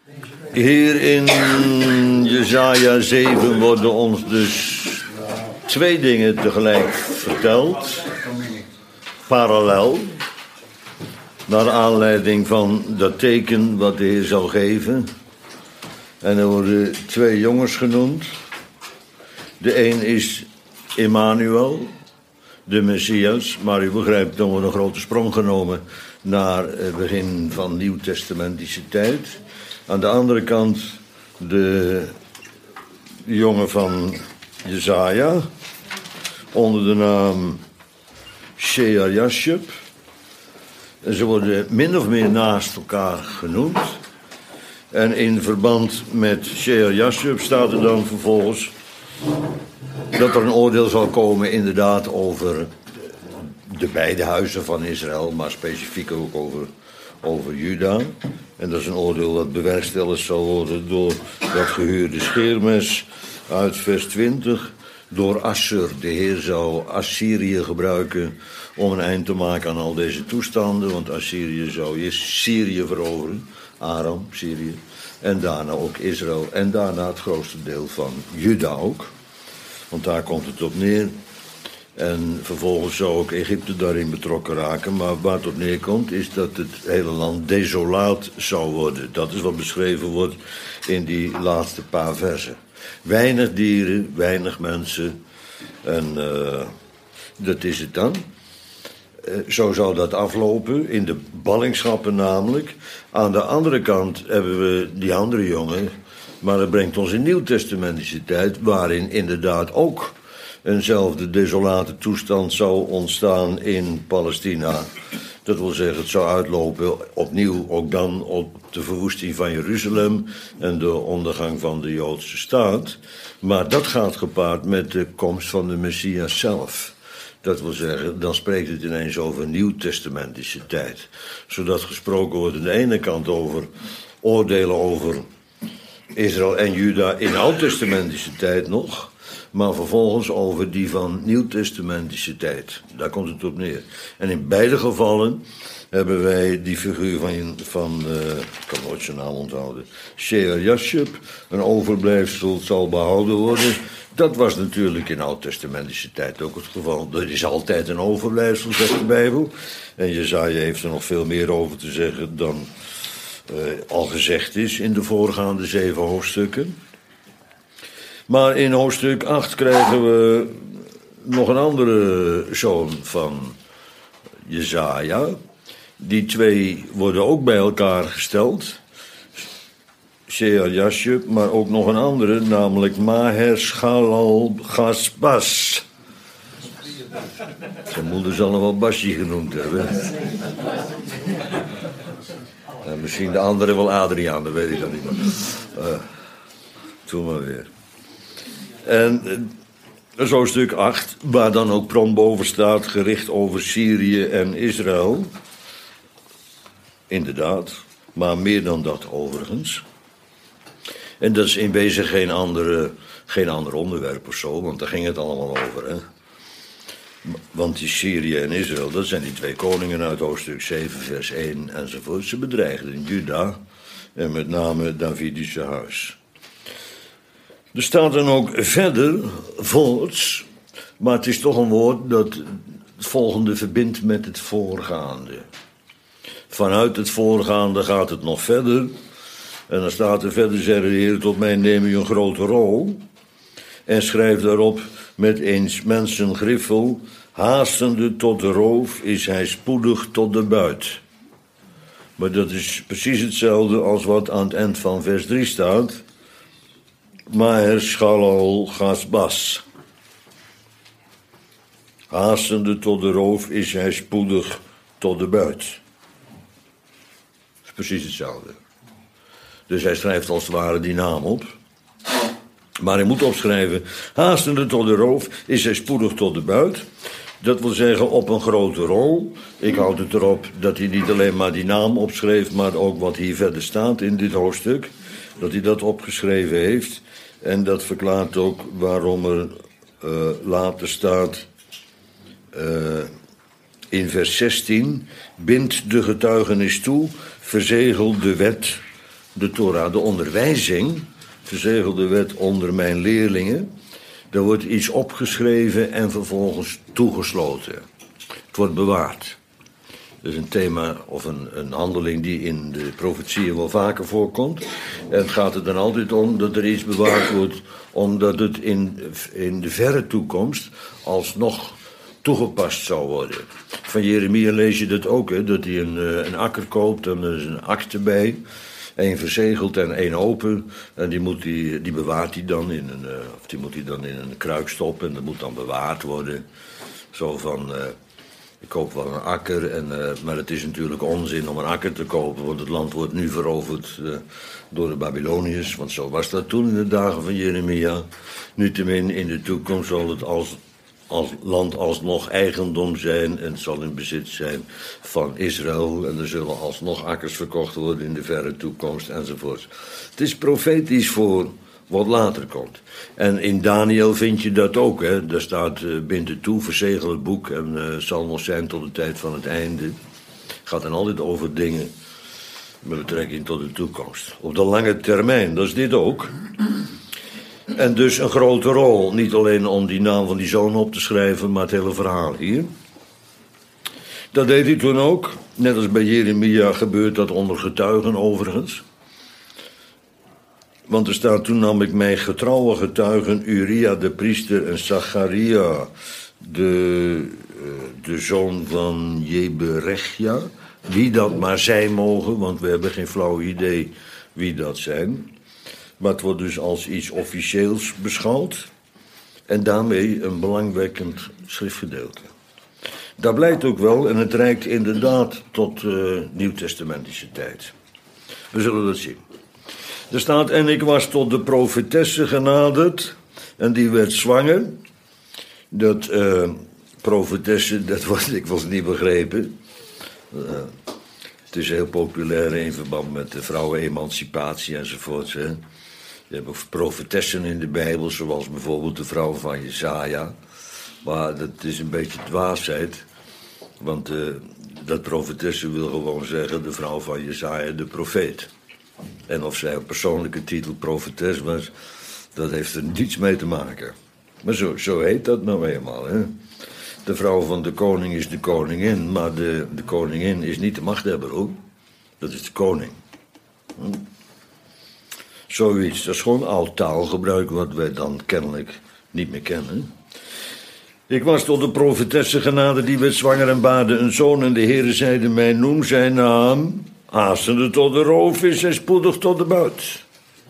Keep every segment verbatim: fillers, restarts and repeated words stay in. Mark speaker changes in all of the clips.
Speaker 1: Hier in Jesaja zeven worden ons dus twee dingen tegelijk verteld. Parallel. Naar aanleiding van dat teken wat de Heer zal geven. En er worden twee jongens genoemd. De een is Emmanuel, de Messias. Maar u begrijpt, dan wordt een grote sprong genomen naar het begin van nieuwtestamentische tijd. Aan de andere kant de jongen van Jesaja, onder de naam Shear-Jashub. En ze worden min of meer naast elkaar genoemd. En in verband met Shear-Jashub staat er dan vervolgens dat er een oordeel zal komen inderdaad over de beide huizen van Israël, maar specifiek ook over, over Juda. En dat is een oordeel dat bewerkstelligd zal worden door dat gehuurde scheermes uit vers twintig. Door Assur, de Heer zou Assyrië gebruiken om een eind te maken aan al deze toestanden. Want Assyrië zou eerst Syrië veroveren, Aram, Syrië. En daarna ook Israël. En daarna het grootste deel van Juda ook. Want daar komt het op neer. En vervolgens zou ook Egypte daarin betrokken raken. Maar waar het op neerkomt is dat het hele land desolaat zou worden. Dat is wat beschreven wordt in die laatste paar versen. Weinig dieren, weinig mensen. En uh, dat is het dan. Uh, zo zou dat aflopen, in de ballingschappen namelijk. Aan de andere kant hebben we die andere jongen. Maar dat brengt ons in nieuwtestamentische tijd, waarin inderdaad ook eenzelfde desolate toestand zou ontstaan in Palestina. Dat wil zeggen, het zou uitlopen opnieuw ook dan op de verwoesting van Jeruzalem en de ondergang van de Joodse staat. Maar dat gaat gepaard met de komst van de Messias zelf. Dat wil zeggen, dan spreekt het ineens over nieuwtestamentische tijd. Zodat gesproken wordt aan de ene kant over oordelen over Israël en Juda in oud-testamentische tijd nog. Maar vervolgens over die van nieuwtestamentische tijd. Daar komt het op neer. En in beide gevallen hebben wij die figuur van, van uh, ik kan nooit zijn naam onthouden, Shear-Jashub, een overblijfsel zal behouden worden. Dat was natuurlijk in oud-testamentische tijd ook het geval. Er is altijd een overblijfsel, zegt de Bijbel. En Jesaja heeft er nog veel meer over te zeggen dan uh, al gezegd is in de voorgaande zeven hoofdstukken. Maar in hoofdstuk acht krijgen we nog een andere zoon van Jesaja. Die twee worden ook bij elkaar gesteld. Shear-Jashub, maar ook nog een andere, namelijk Maher-Shalal-Gashbas. Zijn moeder zal hem wel Basje genoemd hebben. En misschien de andere wel Adriaan, dat weet ik dan niet meer. Uh, doe maar weer. En uh, zo stuk acht, waar dan ook prompt boven staat, gericht over Syrië en Israël. Inderdaad, maar meer dan dat overigens. En dat is in wezen geen, andere, geen ander onderwerp of zo, want daar ging het allemaal over. Hè? Want die Syrië en Israël, dat zijn die twee koningen uit hoofdstuk zeven, vers één enzovoort. Ze bedreigden Juda en met name het Davidische huis. Er staat dan ook verder, voorts, maar het is toch een woord dat het volgende verbindt met het voorgaande. Vanuit het voorgaande gaat het nog verder. En dan staat er verder, zei de Heer, tot mij neem u een grote rol. En schrijf daarop met eens mensen griffel, haastende tot de roof is hij spoedig tot de buit. Maar dat is precies hetzelfde als wat aan het eind van vers drie staat. Maher-Shalal-Gashbas. Haastende tot de roof is hij spoedig tot de buit. Dat is precies hetzelfde. Dus hij schrijft als het ware die naam op. Maar hij moet opschrijven, haastende tot de roof is hij spoedig tot de buit. Dat wil zeggen op een grote rol. Ik houd het erop dat hij niet alleen maar die naam opschreef, maar ook wat hier verder staat in dit hoofdstuk. Dat hij dat opgeschreven heeft. En dat verklaart ook waarom er uh, later staat uh, in vers zestien. Bind de getuigenis toe, verzegel de wet de Torah, de onderwijzing, verzegelde wet onder mijn leerlingen. Er wordt iets opgeschreven en vervolgens toegesloten. Het wordt bewaard. Dat is een thema of een, een handeling die in de profetieën wel vaker voorkomt. En het gaat er dan altijd om dat er iets bewaard wordt, omdat het in, in de verre toekomst alsnog toegepast zou worden. Van Jeremia lees je dat ook, hè, dat hij een, een akker koopt en er is een akte bij. Eén verzegeld en één open. En die, moet die, die bewaart hij dan in een, uh, of die moet hij dan in een kruik stoppen en dat moet dan bewaard worden. Zo van, uh, ik koop wel een akker, en, uh, maar het is natuurlijk onzin om een akker te kopen, want het land wordt nu veroverd uh, door de Babyloniërs. Want zo was dat toen in de dagen van Jeremia. Niettemin, in de toekomst zal het als als land alsnog eigendom zijn en het zal in bezit zijn van Israël. En er zullen alsnog akkers verkocht worden in de verre toekomst enzovoort. Het is profetisch voor wat later komt. En in Daniel vind je dat ook. Hè. Daar staat, uh, bind het toe, verzegel het boek en uh, zal nog zijn tot de tijd van het einde. Het gaat dan altijd over dingen met betrekking tot de toekomst. Op de lange termijn, dat is dit ook. En dus een grote rol, niet alleen om die naam van die zoon op te schrijven, maar het hele verhaal hier. Dat deed hij toen ook, net als bij Jeremia gebeurt dat onder getuigen overigens. Want er staat, toen nam ik mijn getrouwe getuigen Uria de priester en Zacharia, de, de zoon van Jeberechja, wie dat maar zijn mogen, want we hebben geen flauw idee wie dat zijn. Maar het wordt dus als iets officieels beschouwd. En daarmee een belangwekkend schriftgedeelte. Dat blijkt ook wel, en het reikt inderdaad tot uh, nieuwtestamentische tijd. We zullen dat zien. Er staat, en ik was tot de profetesse genaderd, en die werd zwanger. Dat uh, profetesse, dat wordt dikwijls niet begrepen. Uh, het is heel populair in verband met de vrouwenemancipatie enzovoort. Hè. Je hebt ook profetessen in de Bijbel, zoals bijvoorbeeld de vrouw van Jesaja. Maar dat is een beetje dwaasheid. Want uh, dat profetessen wil gewoon zeggen de vrouw van Jesaja, de profeet. En of zij een persoonlijke titel profetes was, dat heeft er niets mee te maken. Maar zo, zo heet dat nou eenmaal, hè. De vrouw van de koning is de koningin, maar de, de koningin is niet de machthebber, hoor. Dat is de koning. Hm? Zoiets, dat is gewoon oud taalgebruik wat wij dan kennelijk niet meer kennen. Ik was tot de profetesse genade, die werd zwanger en baarde een zoon. En de Heere zeide mij, noem zijn naam, haastende tot de roofvis en spoedig tot de buit.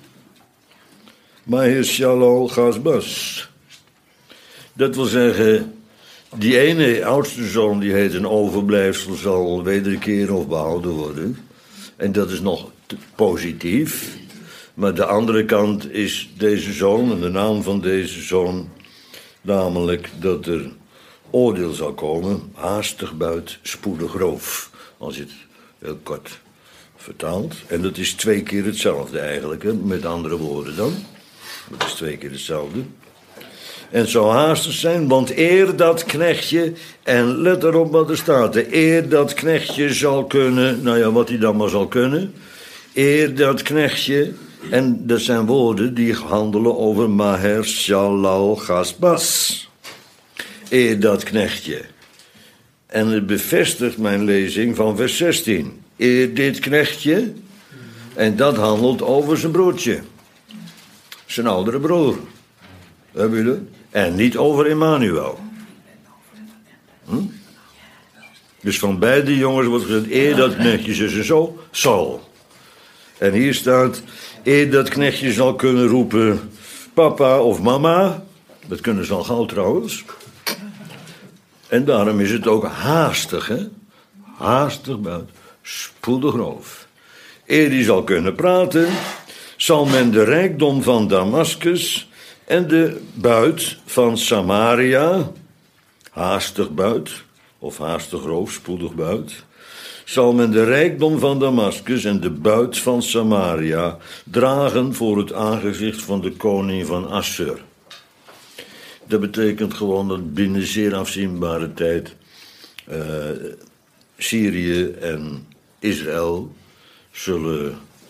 Speaker 1: Maher-shalal Gazbas. Dat wil zeggen, die ene oudste zoon, die heet een overblijfsel, zal wederkeren of behouden worden. En dat is nog positief. Maar de andere kant is deze zoon, en de naam van deze zoon, namelijk dat er oordeel zal komen, haastig buit, spoedig roof. Als je het heel kort vertaalt. En dat is twee keer hetzelfde eigenlijk, hè? Met andere woorden dan. Dat is twee keer hetzelfde. En het zou haastig zijn, want eer dat knechtje, en let erop wat er staat, eer dat knechtje zal kunnen, nou ja, wat hij dan maar zal kunnen, eer dat knechtje, en dat zijn woorden die handelen over Maher-shalal Gazbas. Eer dat knechtje. En het bevestigt mijn lezing van vers zestien. Eer dit knechtje, en dat handelt over zijn broertje. Zijn oudere broer. Hebben jullie? En niet over Emmanuel. Hm? Dus van beide jongens wordt gezegd, eer dat knechtje zus en zo, zal. En hier staat, eer dat knechtje zal kunnen roepen, papa of mama. Dat kunnen ze al gauw trouwens. En daarom is het ook haastig, hè. Haastig buiten, spoedig roof. Eer die zal kunnen praten, zal men de rijkdom van Damascus en de buit van Samaria, haastig buit, of haastig roof, spoedig buit, zal men de rijkdom van Damascus en de buit van Samaria dragen voor het aangezicht van de koning van Assur. Dat betekent gewoon dat binnen zeer afzienbare tijd uh, Syrië en Israël zullen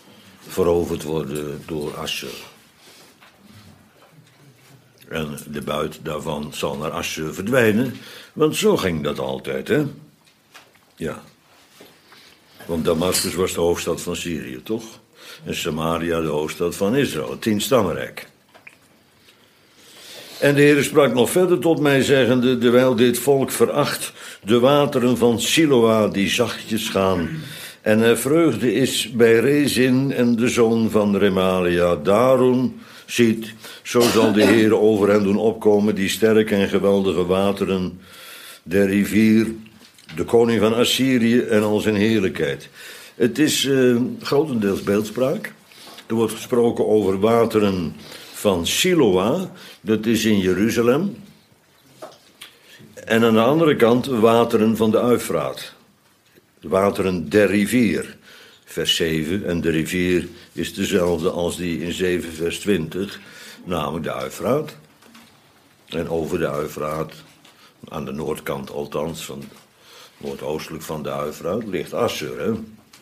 Speaker 1: veroverd worden door Assur. En de buit daarvan zal naar Assur verdwijnen, want zo ging dat altijd, hè? Ja. Want Damascus was de hoofdstad van Syrië, toch? En Samaria de hoofdstad van Israël, het tienstammenrijk. En de Heer sprak nog verder tot mij, zeggende, terwijl dit volk veracht de wateren van Siloa die zachtjes gaan, en er vreugde is bij Rezin en de zoon van Remalia. Daarom, ziet, zo zal de Heer over hen doen opkomen, die sterke en geweldige wateren der rivier, de koning van Assyrië en al zijn heerlijkheid. Het is uh, grotendeels beeldspraak. Er wordt gesproken over wateren van Siloa, dat is in Jeruzalem. En aan de andere kant wateren van de Uifraat. De wateren der rivier, vers zeven. En de rivier is dezelfde als die in zeven vers twintig, namelijk de Uifraat. En over de Uifraat, aan de noordkant althans, van, noordoostelijk van de Uifraat, ligt Assur, hè.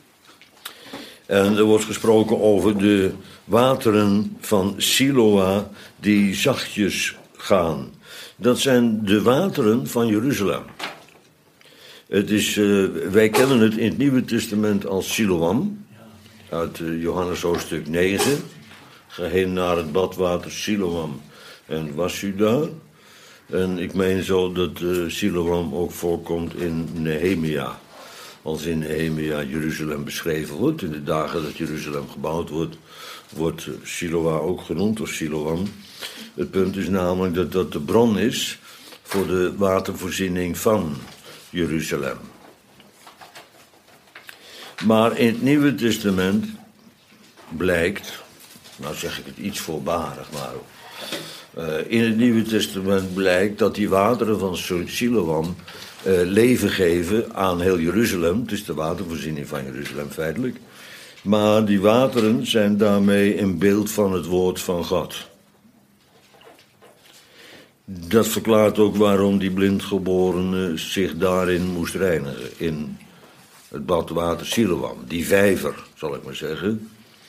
Speaker 1: En er wordt gesproken over de wateren van Siloa die zachtjes gaan. Dat zijn de wateren van Jeruzalem. Het is, uh, wij kennen het in het Nieuwe Testament als Siloam, uit uh, Johannes hoofdstuk negen. Ga heen naar het badwater Siloam en was u daar. En ik meen zo dat uh, Siloam ook voorkomt in Nehemia. Als in Nehemia Jeruzalem beschreven wordt. In de dagen dat Jeruzalem gebouwd wordt, wordt Siloa ook genoemd, of Siloam. Het punt is namelijk dat dat de bron is voor de watervoorziening van Jeruzalem. Maar in het Nieuwe Testament blijkt, nou zeg ik het iets voorbarig, maar uh, in het Nieuwe Testament blijkt dat die wateren van Siloam uh, leven geven aan heel Jeruzalem. Het is de watervoorziening van Jeruzalem feitelijk. Maar die wateren zijn daarmee een beeld van het woord van God. Dat verklaart ook waarom die blindgeborene zich daarin moest reinigen. In het badwater Siloam. Die vijver, zal ik maar zeggen.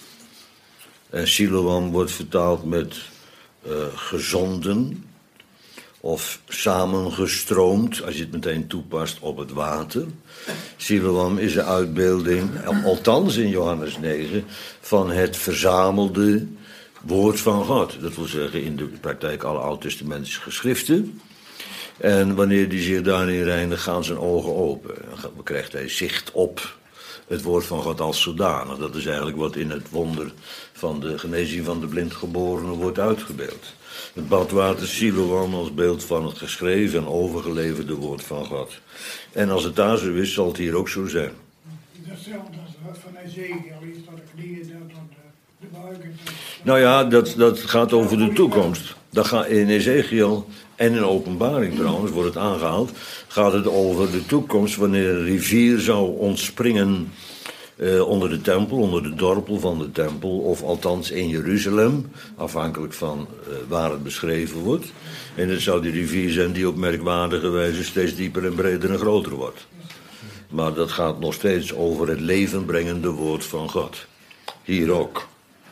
Speaker 1: En Siloam wordt vertaald met uh, gezonden. Of samengestroomd, als je het meteen toepast op het water. Siloam is een uitbeelding, althans in Johannes negen, van het verzamelde woord van God. Dat wil zeggen in de praktijk alle oud-testamentische geschriften. En wanneer hij zich daarin reinigt, gaan zijn ogen open. Dan krijgt hij zicht op het woord van God als zodanig. Dat is eigenlijk wat in het wonder van de genezing van de blindgeborene wordt uitgebeeld. Het badwater Siloam als beeld van het geschreven en overgeleverde woord van God. En als het daar zo is, zal het hier ook zo zijn.
Speaker 2: Hetzelfde als het van Ezekiel is, dat de knieën, dat de buiken.
Speaker 1: Nou ja, dat, dat gaat over de toekomst. Dat gaat in Ezekiel en in Openbaring trouwens, wordt het aangehaald, gaat het over de toekomst wanneer een rivier zou ontspringen uh, onder de tempel, onder de dorpel van de tempel, of althans in Jeruzalem, afhankelijk van uh, waar het beschreven wordt. En het zou die rivier zijn die op merkwaardige wijze steeds dieper en breder en groter wordt. Maar dat gaat nog steeds over het levenbrengende woord van God. Hier ook.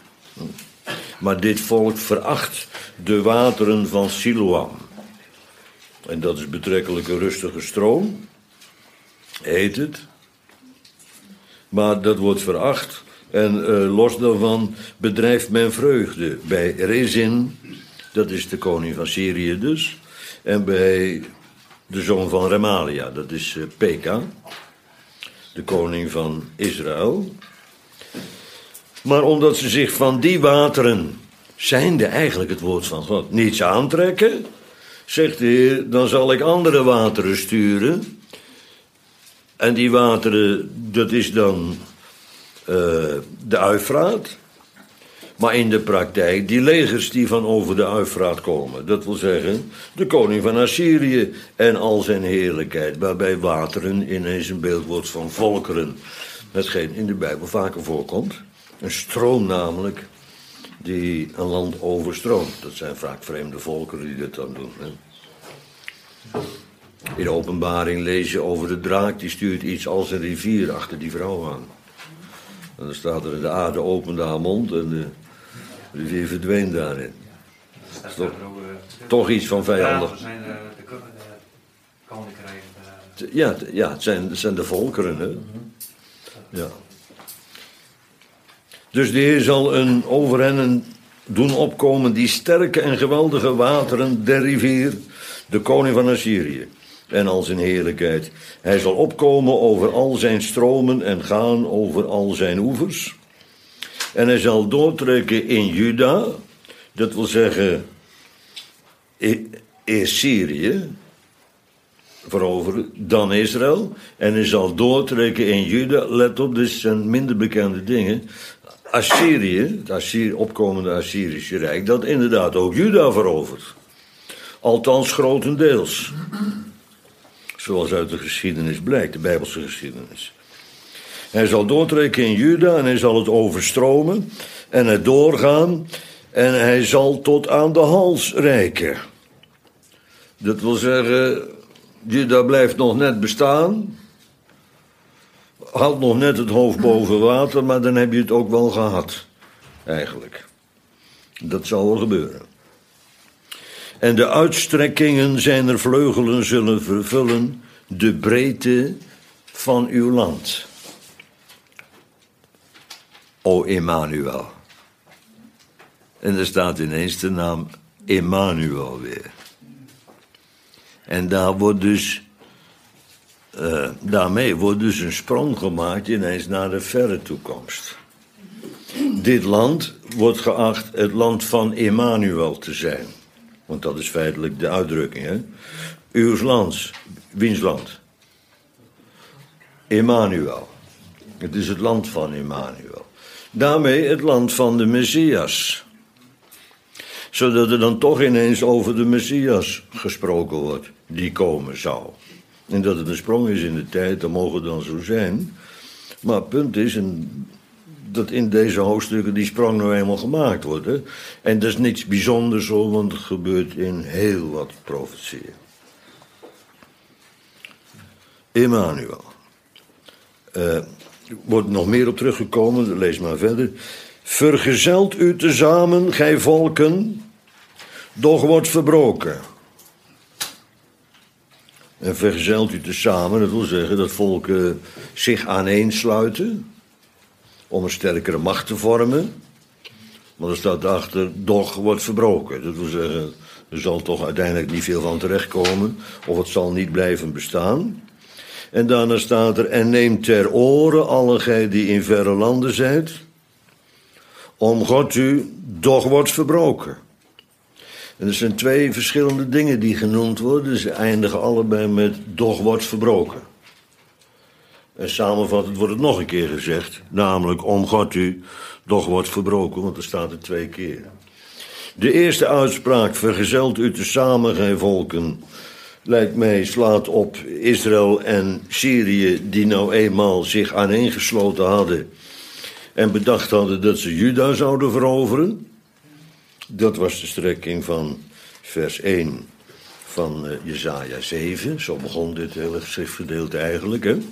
Speaker 1: Maar dit volk veracht de wateren van Siloam. En dat is betrekkelijk een rustige stroom, heet het. Maar dat wordt veracht. En uh, los daarvan bedrijft men vreugde bij Rezin, dat is de koning van Syrië dus. En bij de zoon van Remalia, dat is uh, Peka, de koning van Israël. Maar omdat ze zich van die wateren, zijnde eigenlijk het woord van God, niets aantrekken, zegt de Heer, dan zal ik andere wateren sturen. En die wateren, dat is dan uh, de Uifraat. Maar in de praktijk, die legers die van over de Uifraat komen. Dat wil zeggen, de koning van Assyrië en al zijn heerlijkheid. Waarbij wateren ineens een beeld wordt van volkeren. Hetgeen in de Bijbel vaker voorkomt. Een stroom namelijk, die een land overstroomt. Dat zijn vaak vreemde volkeren die dat dan doen. Hè. In de Openbaring lees je over de draak, die stuurt iets als een rivier achter die vrouw aan. En dan staat er: de aarde opende haar mond en de rivier verdween daarin.
Speaker 3: Dat is
Speaker 1: toch,
Speaker 3: ook, uh,
Speaker 1: toch iets van vijandig.
Speaker 3: Ja, zijn de, de, de koninkrijken. De,
Speaker 1: ja, ja het, zijn, het zijn de volkeren, hè? Mm-hmm. Ja. Dus de Heer zal een over hen doen opkomen die sterke en geweldige wateren der rivier, de koning van Assyrië, en al zijn heerlijkheid. Hij zal opkomen over al zijn stromen en gaan over al zijn oevers. En hij zal doortrekken in Juda, dat wil zeggen eerst Syrië veroveren, dan Israël. En hij zal doortrekken in Juda, let op, dit zijn minder bekende dingen. Assyrië, het Assyrië, opkomende Assyrische Rijk, dat inderdaad ook Juda verovert. Althans grotendeels. Zoals uit de geschiedenis blijkt, de Bijbelse geschiedenis. Hij zal doortrekken in Juda en hij zal het overstromen en het doorgaan en hij zal tot aan de hals reiken. Dat wil zeggen, Juda blijft nog net bestaan, houdt nog net het hoofd boven water, maar dan heb je het ook wel gehad, eigenlijk. Dat zal wel gebeuren. En de uitstrekkingen zijner vleugelen zullen vervullen de breedte van uw land. O Emmanuel. En er staat ineens de naam Emmanuel weer. En daar wordt dus, uh, daarmee wordt dus een sprong gemaakt ineens naar de verre toekomst. Dit land wordt geacht het land van Emmanuel te zijn. Want dat is feitelijk de uitdrukking, hè? Uws lands, wiens land? Emmanuel. Het is het land van Emmanuel. Daarmee het land van de Messias. Zodat er dan toch ineens over de Messias gesproken wordt, die komen zou. En dat het een sprong is in de tijd, dat mogen dan zo zijn. Maar het punt is en dat in deze hoofdstukken die sprong nou eenmaal gemaakt wordt. Hè? En dat is niks bijzonders hoor, want het gebeurt in heel wat profetieën. Emmanuel. Uh, wordt nog meer op teruggekomen, lees maar verder. Vergezelt u tezamen, gij volken, doch wordt verbroken. En vergezelt u tezamen, dat wil zeggen dat volken zich aaneensluiten om een sterkere macht te vormen. Maar er staat achter, doch wordt verbroken. Dat wil zeggen, er zal toch uiteindelijk niet veel van terechtkomen, of het zal niet blijven bestaan. En daarna staat er, en neem ter oren alle gij die in verre landen zijt, om God u, doch wordt verbroken. En er zijn twee verschillende dingen die genoemd worden. Ze eindigen allebei met, doch wordt verbroken. En samenvattend wordt het nog een keer gezegd, namelijk, om God u, doch wordt verbroken, want er staat er twee keer. De eerste uitspraak, vergezelt u tezamen, gij volken, lijkt mij, slaat op Israël en Syrië, die nou eenmaal zich aaneengesloten hadden en bedacht hadden dat ze Juda zouden veroveren. Dat was de strekking van vers één van uh, Jesaja zeven. Zo begon dit hele schriftgedeelte eigenlijk, hè.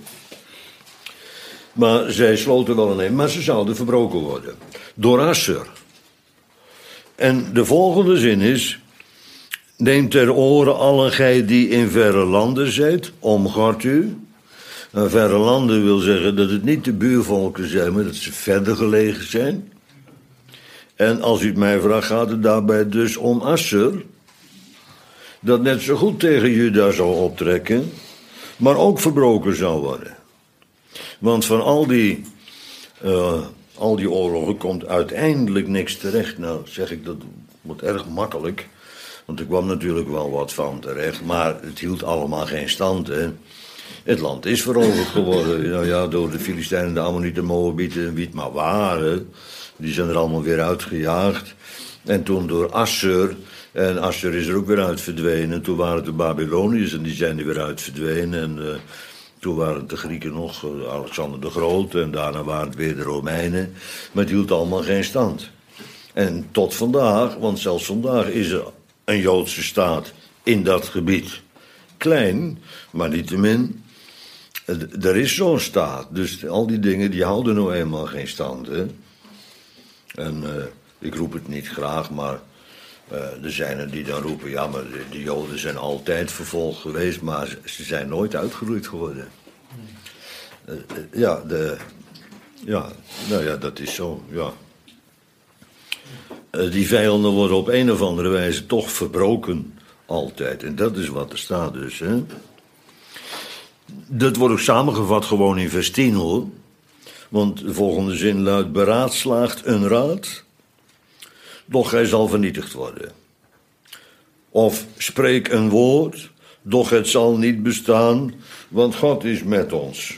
Speaker 1: Maar zij sloten wel een een, maar ze zouden verbroken worden door Assur. En de volgende zin is, neem ter oren allen gij die in verre landen zijt, omgart u. En verre landen wil zeggen dat het niet de buurvolken zijn, maar dat ze verder gelegen zijn. En als u het mij vraagt, gaat het daarbij dus om Assur, dat net zo goed tegen Juda zou optrekken, maar ook verbroken zou worden. Want van al die, uh, al die oorlogen komt uiteindelijk niks terecht. Nou zeg ik, dat wordt erg makkelijk, want er kwam natuurlijk wel wat van terecht, maar het hield allemaal geen stand, hè. Het land is veroverd geworden, nou ja, door de Filistijnen, de Ammonieten, Moabieten, wie het maar waren. Die zijn er allemaal weer uitgejaagd. En toen door Assur, en Assur is er ook weer uit verdwenen. Toen waren het de Babyloniërs en die zijn er weer uit verdwenen. En uh, toen waren het de Grieken nog, uh, Alexander de Grote, en daarna waren het weer de Romeinen. Maar het hield allemaal geen stand. En tot vandaag, want zelfs vandaag is er een Joodse staat in dat gebied. Klein, maar niettemin. Uh, er is zo'n staat, dus al die dingen die houden nou eenmaal geen stand. Hè? En uh, ik roep het niet graag, maar uh, er zijn er die dan roepen... ja, maar de, de Joden zijn altijd vervolgd geweest, maar ze zijn nooit uitgeroeid geworden. Uh, uh, ja, de, ja, nou ja, dat is zo, ja. Uh, die vijanden worden op een of andere wijze toch verbroken, altijd. En dat is wat er staat dus, hè. Dat wordt ook samengevat gewoon in vers tien, hoor. Want de volgende zin luidt: beraadslaagt een raad, doch hij zal vernietigd worden. Of spreek een woord, doch het zal niet bestaan, want God is met ons.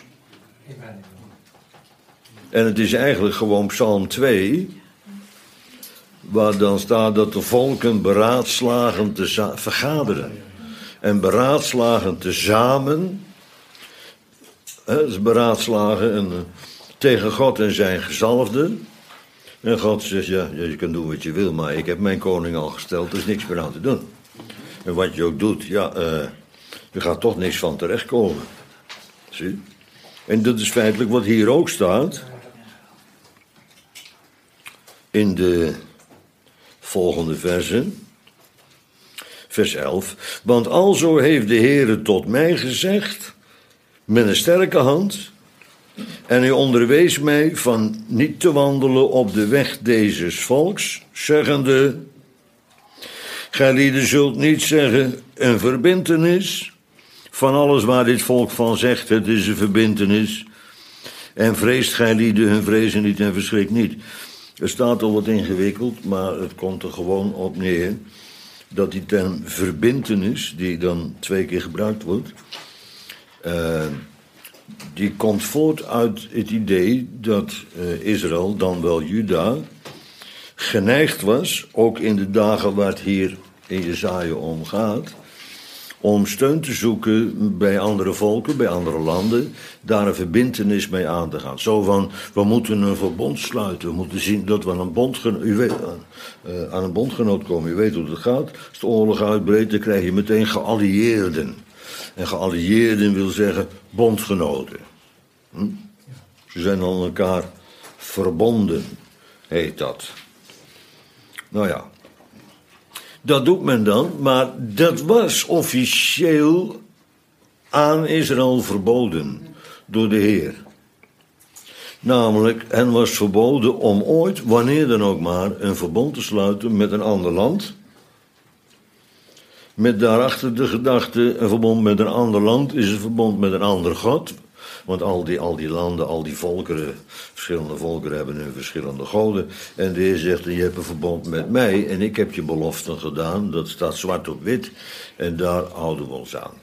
Speaker 1: En het is eigenlijk gewoon Psalm twee, waar dan staat dat de volken beraadslagen te za- vergaderen. En beraadslagen tezamen, hè, dus beraadslagen en, uh, tegen God en zijn gezalfden. En God zegt, ja, je kan doen wat je wil, maar ik heb mijn koning al gesteld, er is niks meer aan te doen. En wat je ook doet, ja, uh, je gaat toch niks van terechtkomen. Zie? En dat is feitelijk wat hier ook staat. In de volgende versen. Vers elf. Want alzo heeft de Heere tot mij gezegd, met een sterke hand, en hij onderwees mij van niet te wandelen op de weg dezes volks, zeggende: Gijlieden zult niet zeggen een verbintenis. Van alles waar dit volk van zegt, het is een verbintenis. En vreest gijlieden hun vrezen niet en verschrikt niet. Er staat al wat ingewikkeld, maar het komt er gewoon op neer dat die term verbintenis, die dan twee keer gebruikt wordt, uh, die komt voort uit het idee dat uh, Israël, dan wel Juda, geneigd was, ook in de dagen waar het hier in Jesaja om gaat, om steun te zoeken bij andere volken, bij andere landen, daar een verbintenis mee aan te gaan. Zo van, we moeten een verbond sluiten, we moeten zien dat we aan een, bondgeno- u weet, uh, aan een bondgenoot komen. U weet hoe het gaat. Als de oorlog uitbreekt, dan krijg je meteen geallieerden. En geallieerden wil zeggen bondgenoten. Hm? Ze zijn aan elkaar verbonden, heet dat. Nou ja. Dat doet men dan, maar dat was officieel aan Israël verboden door de Heer. Namelijk, hen was verboden om ooit, wanneer dan ook maar, een verbond te sluiten met een ander land. Met daarachter de gedachte, een verbond met een ander land is een verbond met een ander God. Want al die, al die landen, al die volkeren, verschillende volkeren hebben hun verschillende goden. En de Heer zegt, je hebt een verbond met mij en ik heb je beloften gedaan. Dat staat zwart op wit en daar houden we ons aan.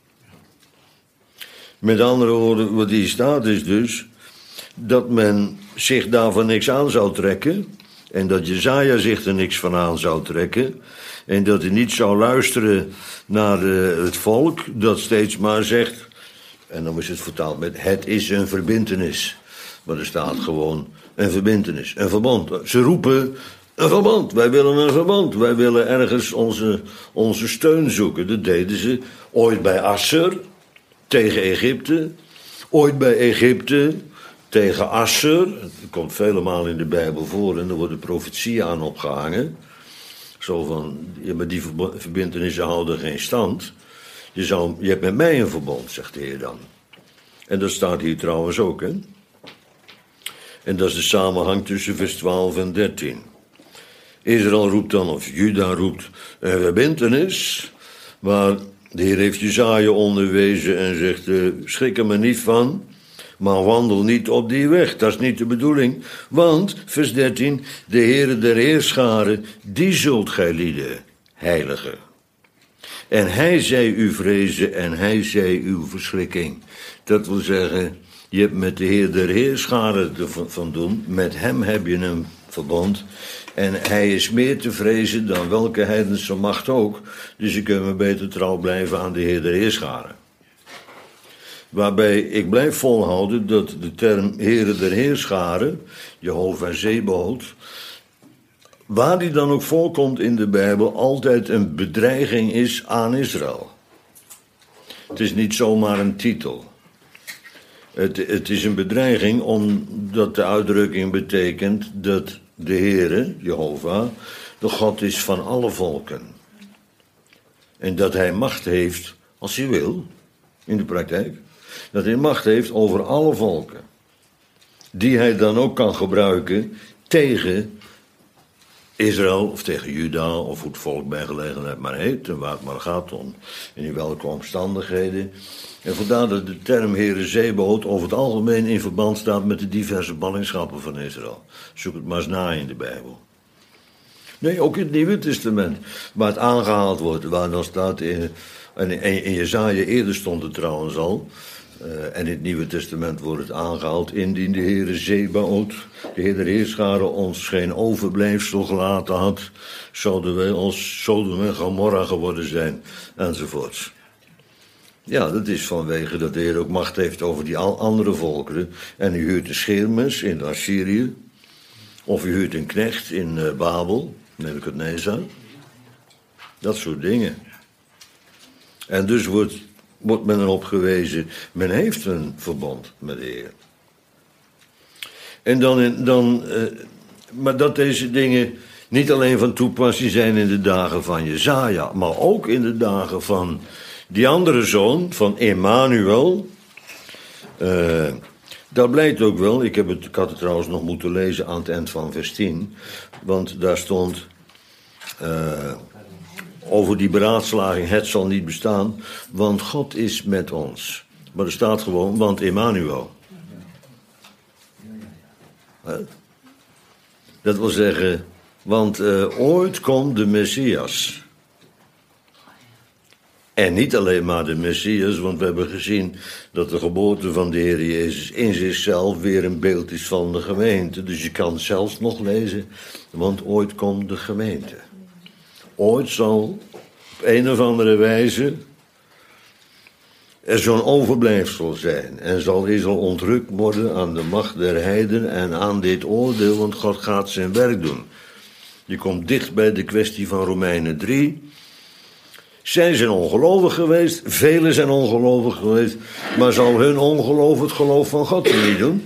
Speaker 1: Met andere woorden, wat hier staat is dus dat men zich daarvan niks aan zou trekken. En dat Jesaja zich er niks van aan zou trekken. En dat hij niet zou luisteren naar uh, het volk dat steeds maar zegt. En dan is het vertaald met het is een verbintenis. Maar er staat gewoon een verbintenis, een verbond. Ze roepen een verbond, wij willen een verbond. Wij willen ergens onze, onze steun zoeken. Dat deden ze ooit bij Assur tegen Egypte. Ooit bij Egypte tegen Assur. Dat komt vele malen in de Bijbel voor en er worden profetieën aan opgehangen. Zo van, ja, maar die verbintenissen houden geen stand. Je, zou, je hebt met mij een verbond, zegt de Heer dan. En dat staat hier trouwens ook, hè. En dat is de samenhang tussen vers twaalf en dertien. Israël roept dan, of Juda roept, een verbintenis. Maar de Heer heeft Jesaja onderwezen en zegt, uh, schrik er maar niet van, maar wandel niet op die weg. Dat is niet de bedoeling. Want, vers dertien, de Heere der Heerscharen, die zult gij lieden heiligen. En hij zij u vrezen en hij zij uw verschrikking. Dat wil zeggen, je hebt met de Heer der Heerscharen te van doen. Met hem heb je een verbond. En hij is meer te vrezen dan welke heidense macht ook. Dus je kunt maar beter trouw blijven aan de Heer der Heerscharen. Waarbij ik blijf volhouden dat de term Heere der Heerscharen, Jehovah Zebaoth, waar die dan ook voorkomt in de Bijbel, altijd een bedreiging is aan Israël. Het is niet zomaar een titel. Het, het is een bedreiging omdat de uitdrukking betekent dat de Heere, Jehovah, de God is van alle volken. En dat hij macht heeft, als hij wil, in de praktijk, dat hij macht heeft over alle volken. Die hij dan ook kan gebruiken tegen Israël of tegen Juda of hoe het volk bij gelegenheid maar heet en waar het maar gaat om en in welke omstandigheden. En vandaar dat de term Heere Zebaoth over het algemeen in verband staat met de diverse ballingschappen van Israël. Zoek het maar eens na in de Bijbel. Nee, ook in het Nieuwe Testament, waar het aangehaald wordt, waar dan staat in, en in Jesaja eerder stond het trouwens al, uh, en in het Nieuwe Testament wordt het aangehaald, indien de Heere Zebaoth, de Heer der Heerscharen, ons geen overblijfsel gelaten had, zouden wij als Sodom en Gomorra geworden zijn, enzovoorts. Ja, dat is vanwege dat de Heer ook macht heeft over die andere volkeren. En u huurt een scheermes in Assyrië, of u huurt een knecht in uh, Babel, Nebukadnezar. Dat soort dingen. En dus wordt, wordt men erop gewezen, men heeft een verbond met de Heer. En dan, dan uh, maar dat deze dingen niet alleen van toepassing zijn in de dagen van Jesaja, maar ook in de dagen van die andere zoon, van Emmanuel. Uh, dat blijkt ook wel, ik, heb het, ik had het trouwens nog moeten lezen aan het eind van vers tien, want daar stond uh, over die beraadslaging, het zal niet bestaan, want God is met ons. Maar er staat gewoon, want Emmanuel. Huh? Dat wil zeggen, want uh, ooit komt de Messias. En niet alleen maar de Messias, want we hebben gezien dat de geboorte van de Heer Jezus in zichzelf weer een beeld is van de gemeente. Dus je kan zelfs nog lezen, want ooit komt de gemeente. Ooit zal op een of andere wijze er zo'n overblijfsel zijn. En zal Israël ontrukt worden aan de macht der heiden en aan dit oordeel, want God gaat zijn werk doen. Je komt dicht bij de kwestie van Romeinen drie. Zij zijn ongelovig geweest, velen zijn ongelovig geweest, maar zal hun ongeloof het geloof van God niet doen?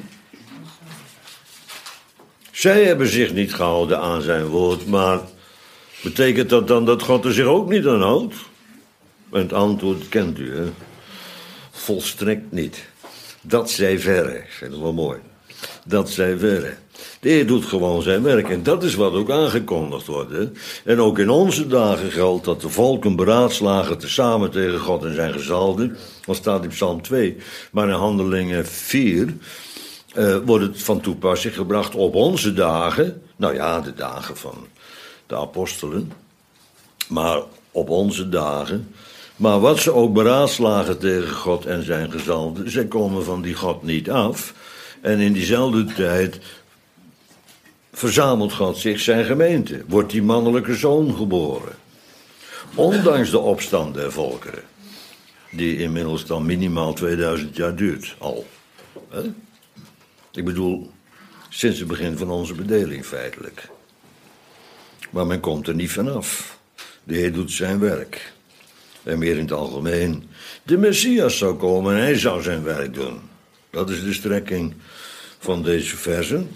Speaker 1: Zij hebben zich niet gehouden aan zijn woord, maar betekent dat dan dat God er zich ook niet aan houdt? En het antwoord kent u, hè? Volstrekt niet. Dat zij verre, ik vind het wel mooi. Dat zij verre. De Heer doet gewoon zijn werk. En dat is wat ook aangekondigd wordt. Hè? En ook in onze dagen geldt dat de volken beraadslagen tezamen tegen God en zijn gezalden. Dat staat in Psalm twee. Maar in Handelingen vier uh, wordt het van toepassing gebracht op onze dagen. Nou ja, de dagen van de apostelen. Maar op onze dagen. Maar wat ze ook beraadslagen tegen God en zijn gezalden, zij komen van die God niet af. En in diezelfde tijd verzamelt God zich zijn gemeente. Wordt die mannelijke zoon geboren. Ondanks de opstand der volkeren. Die inmiddels dan minimaal tweeduizend jaar duurt al. He? Ik bedoel, sinds het begin van onze bedeling feitelijk. Maar men komt er niet vanaf. De Heer doet zijn werk. En meer in het algemeen. De Messias zou komen en hij zou zijn werk doen. Dat is de strekking van deze versen.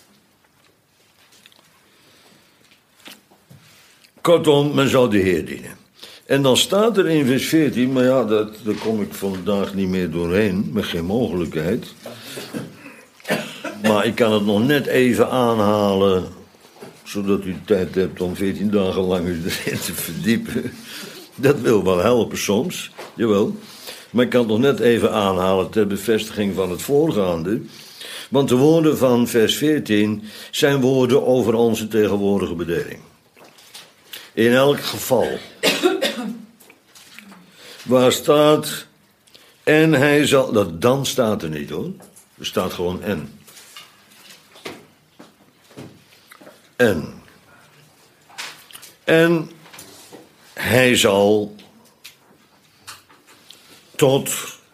Speaker 1: Kortom, men zal de Heer dienen. En dan staat er in vers veertien, maar ja, dat, daar kom ik vandaag niet meer doorheen, met geen mogelijkheid. Maar ik kan het nog net even aanhalen, zodat u tijd hebt om veertien dagen lang u erin te verdiepen. Dat wil wel helpen soms, jawel. Maar ik kan het nog net even aanhalen ter bevestiging van het voorgaande. Want de woorden van vers veertien zijn woorden over onze tegenwoordige bedeling. In elk geval. Waar staat, en hij zal, dat dan staat er niet hoor. Er staat gewoon en. En. En hij zal tot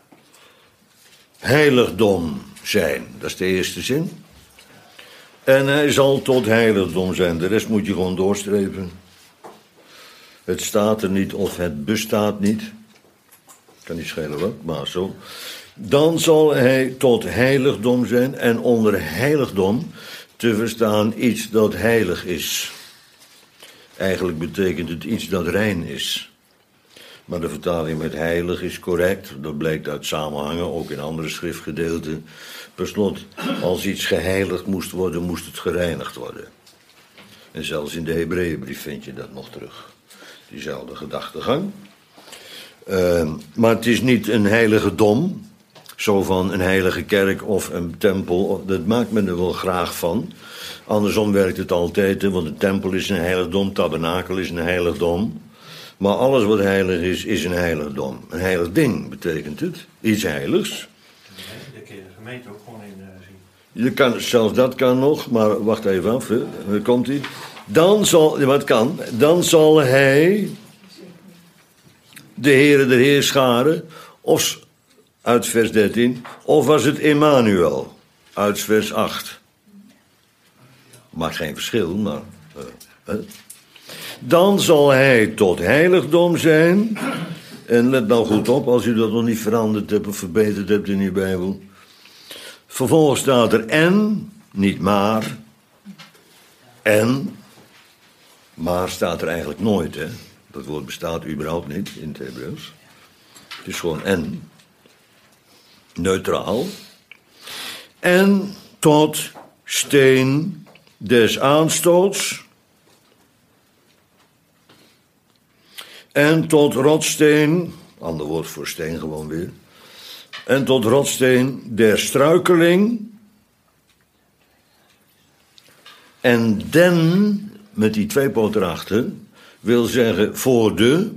Speaker 1: heiligdom zijn. Dat is de eerste zin. En hij zal tot heiligdom zijn. De rest moet je gewoon doorstrepen. Het staat er niet of het bestaat niet. Kan niet schelen wat, maar zo. Dan zal hij tot heiligdom zijn. En onder heiligdom te verstaan iets dat heilig is. Eigenlijk betekent het iets dat rein is. Maar de vertaling met heilig is correct. Dat blijkt uit samenhangen, ook in andere schriftgedeelten. Per slot, als iets geheiligd moest worden, moest het gereinigd worden. En zelfs in de Hebreeënbrief vind je dat nog terug. Diezelfde gedachtegang. Uh, maar het is niet een heilige dom. Zo van een heilige kerk of een tempel. Dat maakt men er wel graag van. Andersom werkt het altijd. Hè, want een tempel is een heiligdom. Tabernakel is een heiligdom. Maar alles wat heilig is, is een heiligdom. Een heilig ding betekent het. Iets heiligs.
Speaker 3: Dan kun je de gemeente ook gewoon in uh, zien.
Speaker 1: Je kan, zelfs dat kan nog, maar wacht even af. Hè. Daar komt hij. Dan zal, wat kan, dan zal hij de Heere der Heerscharen, of uit vers dertien, of was het Emmanuel, uit vers acht. Maakt geen verschil, maar... Uh, uh. Dan zal hij tot heiligdom zijn. En let nou goed op, als u dat nog niet veranderd hebt of verbeterd hebt in uw Bijbel. Vervolgens staat er en, niet maar. En, maar staat er eigenlijk nooit, hè. Dat woord bestaat überhaupt niet in het Hebreeuws. Het is gewoon en. Neutraal. En tot steen des aanstoots. En tot rotsteen, ander woord voor steen gewoon weer. En tot rotsteen der struikeling. En den, met die twee poot erachter, wil zeggen voor de.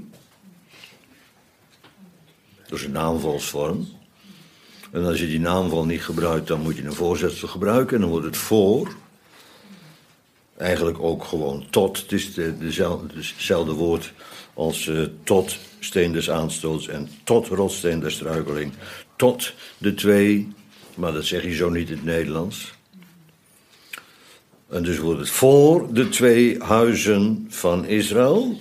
Speaker 1: Dat is een naamvalsvorm. En als je die naamval niet gebruikt, dan moet je een voorzetsel gebruiken. En dan wordt het voor. Eigenlijk ook gewoon tot. Het is de, dezelfde, hetzelfde woord als uh, tot steen des aanstoots en tot rotsteen der struikeling. Tot de twee, maar dat zeg je zo niet in het Nederlands. En dus wordt het voor de twee huizen van Israël.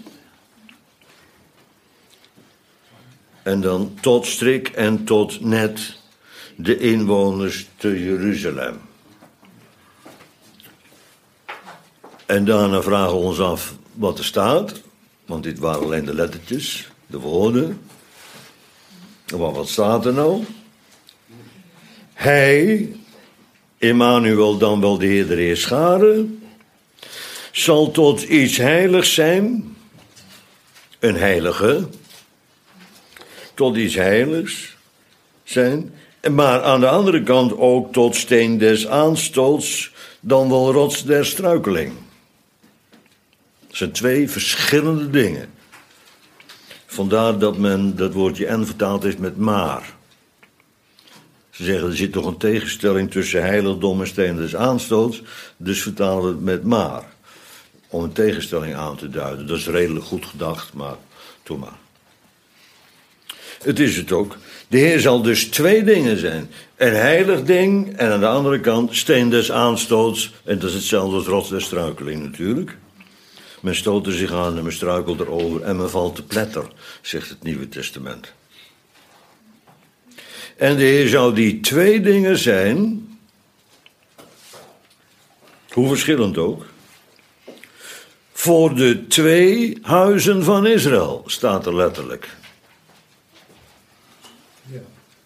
Speaker 1: En dan tot strik en tot net de inwoners te Jeruzalem. En daarna vragen we ons af wat er staat. Want dit waren alleen de lettertjes, de woorden. Maar wat staat er nou? Hij, Emmanuel, dan wel de Heer der Heerscharen, zal tot iets heiligs zijn. Een heilige. Tot iets heiligs zijn. Maar aan de andere kant ook tot steen des aanstoots, dan wel rots der struikeling. Dat zijn twee verschillende dingen. Vandaar dat men dat woordje en vertaald heeft met maar. Ze zeggen, er zit toch een tegenstelling tussen heiligdom en steen des aanstoots, dus vertalen we het met maar. Om een tegenstelling aan te duiden. Dat is redelijk goed gedacht, maar doe maar. Het is het ook. De Heer zal dus twee dingen zijn. Een heilig ding en aan de andere kant steen des aanstoots. En dat is hetzelfde als rots der struikeling natuurlijk. Men stoot er zich aan en men struikelt erover en men valt te pletter, zegt het Nieuwe Testament. En de Heer zou die twee dingen zijn, hoe verschillend ook, voor de twee huizen van Israël, staat er letterlijk.
Speaker 2: Ja.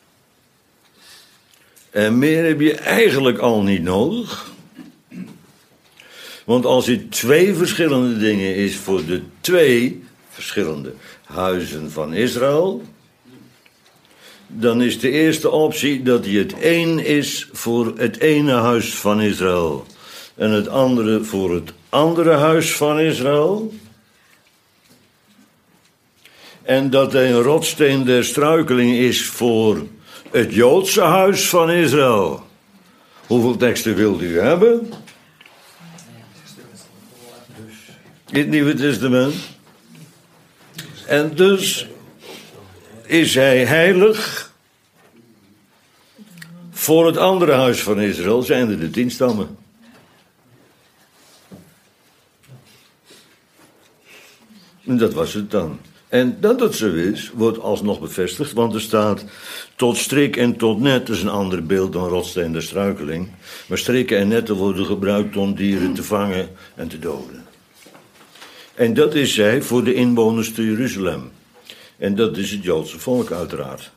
Speaker 1: En meer heb je eigenlijk al niet nodig. Want als het twee verschillende dingen is voor de twee verschillende huizen van Israël, dan is de eerste optie dat hij het één is voor het ene huis van Israël en het andere voor het andere huis van Israël. En dat hij een rotsteen der struikeling is voor het Joodse huis van Israël. Hoeveel teksten wilt u hebben? In het Nieuwe Testament. En dus is hij heilig voor het andere huis van Israël, zijn er de tien stammen. En dat was het dan. En dat het zo is, wordt alsnog bevestigd, want er staat tot strik en tot net, dat is een ander beeld dan rotsteen der struikeling. Maar strikken en netten worden gebruikt om dieren te vangen en te doden. En dat is zij voor de inwoners te Jeruzalem. En dat is het Joodse volk uiteraard.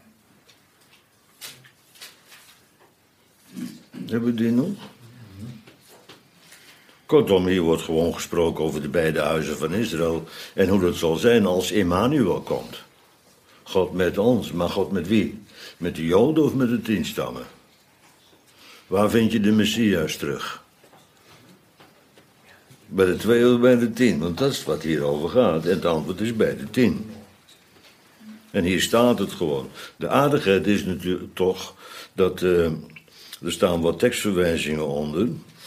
Speaker 1: Hebben we die nog? Kortom, hier wordt gewoon gesproken over de beide huizen van Israël. En hoe dat zal zijn als Immanuel komt. God met ons, maar God met wie? Met de Joden of met de tien stammen? Waar vind je de Messias terug? Bij de twee of bij de tien? Want dat is wat hierover gaat. En het antwoord is bij de tien. En hier staat het gewoon. De aardigheid is natuurlijk toch dat... Uh, er staan wat tekstverwijzingen onder.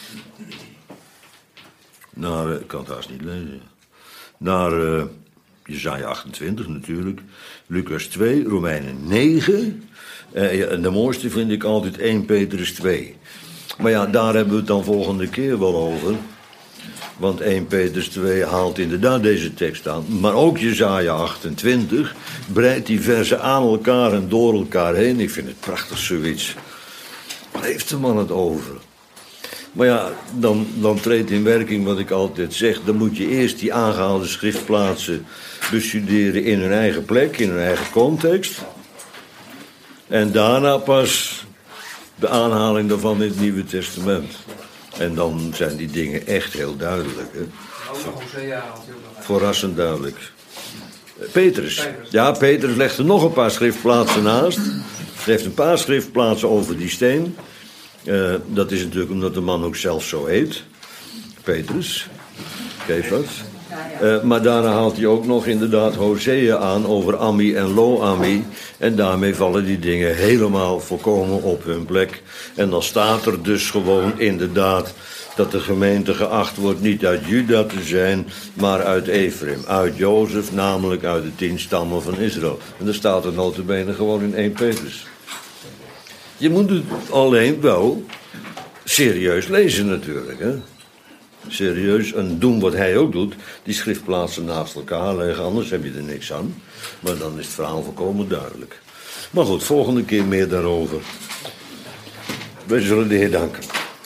Speaker 1: Naar, ik kan het haast niet lezen. Naar uh, Jesaja achtentwintig natuurlijk. Lucas twee, Romeinen negen. Uh, en de mooiste vind ik altijd eerste Petrus twee. Maar ja, daar hebben we het dan volgende keer wel over. Want eerste Petrus twee haalt inderdaad deze tekst aan. Maar ook Jesaja achtentwintig breidt die versen aan elkaar en door elkaar heen. Ik vind het prachtig zoiets. Waar heeft de man het over? Maar ja, dan, dan treedt in werking wat ik altijd zeg. Dan moet je eerst die aangehaalde schriftplaatsen bestuderen in hun eigen plek, in hun eigen context. En daarna pas de aanhaling daarvan in het Nieuwe Testament. En dan zijn die dingen echt heel duidelijk. Hè? Verrassend duidelijk. Petrus. Ja, Petrus legt er nog een paar schriftplaatsen naast. Hij heeft een paar schriftplaatsen over die steen. Uh, dat is natuurlijk omdat de man ook zelf zo heet. Petrus. Kefas. Uh, maar daarna haalt hij ook nog inderdaad Hosea aan over Ammi en Lo-Ammi. En daarmee vallen die dingen helemaal volkomen op hun plek. En dan staat er dus gewoon inderdaad dat de gemeente geacht wordt niet uit Juda te zijn, maar uit Ephraim. Uit Jozef, namelijk uit de tien stammen van Israël. En dan staat er nota bene gewoon in eerste Petrus. Je moet het alleen wel serieus lezen natuurlijk, hè. Serieus, en doen wat hij ook doet, die schriftplaatsen naast elkaar leggen, anders heb je er niks aan. Maar dan is het verhaal volkomen duidelijk. Maar goed, volgende keer meer daarover. Wij zullen de Heer danken.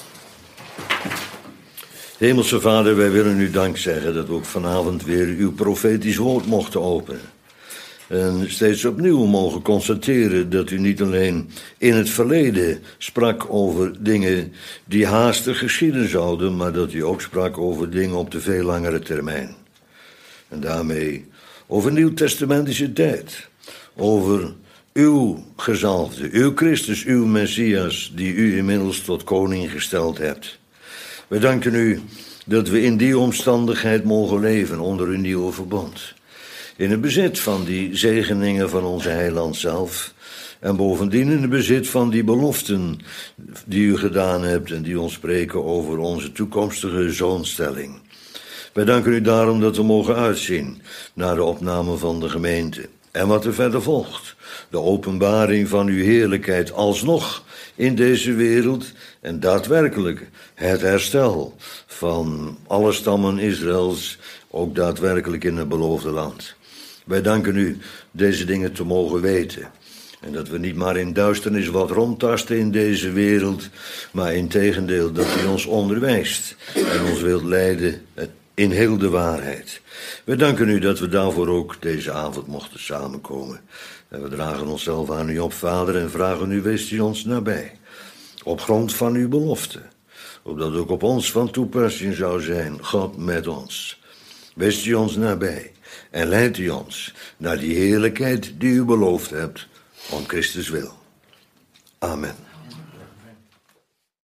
Speaker 1: Hemelse Vader, wij willen u dank zeggen dat we ook vanavond weer uw profetisch woord mochten openen. En steeds opnieuw mogen constateren dat u niet alleen in het verleden sprak over dingen die haastig geschieden zouden, maar dat u ook sprak over dingen op de veel langere termijn. En daarmee over nieuwtestamentische tijd, over uw gezalfde, uw Christus, uw Messias, die u inmiddels tot koning gesteld hebt. We danken u dat we in die omstandigheid mogen leven onder uw nieuwe verbond. In het bezit van die zegeningen van onze heiland zelf. En bovendien in het bezit van die beloften die u gedaan hebt en die ons spreken over onze toekomstige zoonstelling. Wij danken u daarom dat we mogen uitzien naar de opname van de gemeente. En wat er verder volgt. De openbaring van uw heerlijkheid alsnog in deze wereld. En daadwerkelijk het herstel van alle stammen Israëls, ook daadwerkelijk in het beloofde land. Wij danken u deze dingen te mogen weten. En dat we niet maar in duisternis wat rondtasten in deze wereld, maar integendeel dat u ons onderwijst en ons wilt leiden in heel de waarheid. Wij danken u dat we daarvoor ook deze avond mochten samenkomen. En we dragen onszelf aan u op, Vader, en vragen u, wees u ons nabij. Op grond van uw belofte, opdat ook op ons van toepassing zou zijn, God met ons. Wees u ons nabij. En leidt u ons naar die heerlijkheid die u beloofd hebt, om Christus wil. Amen.